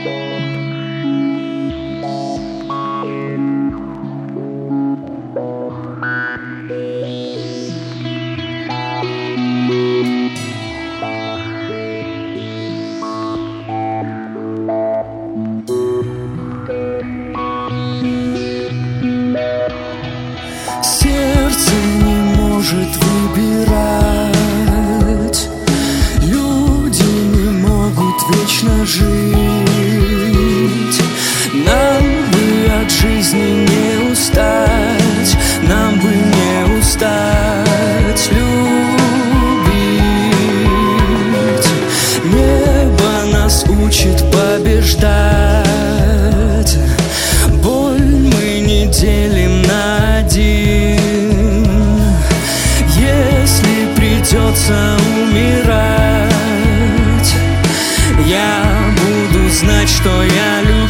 Сердце не может выбирать, люди не могут вечно жить. Нам бы от жизни не устать, нам бы не устать любить. Небо нас учит побеждать, боль мы не делим на один. Если придется умирать, я буду знать, что я люблю.